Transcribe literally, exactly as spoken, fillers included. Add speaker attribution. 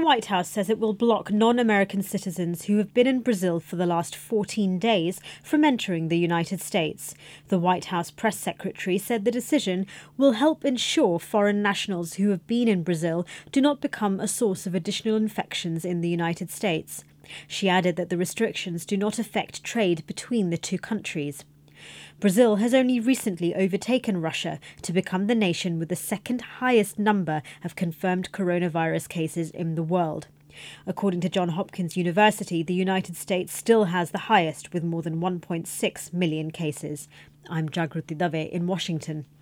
Speaker 1: White House says it will block non-American citizens who have been in Brazil for the last fourteen days from entering the United States. The White House press secretary said the decision will help ensure foreign nationals who have been in Brazil do not become a source of additional infections in the United States. She added that the restrictions do not affect trade between the two countries. Brazil has only recently overtaken Russia to become the nation with the second highest number of confirmed coronavirus cases in the world. According to Johns Hopkins University, the United States still has the highest with more than one point six million cases. I'm Jagruti Dave in Washington.